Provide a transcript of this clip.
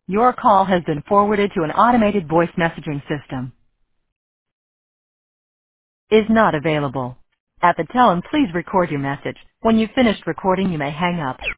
Your call has been forwarded to an automated voice messaging system. Is not available. At the tone, please record your message. When you've finished recording, you may hang up.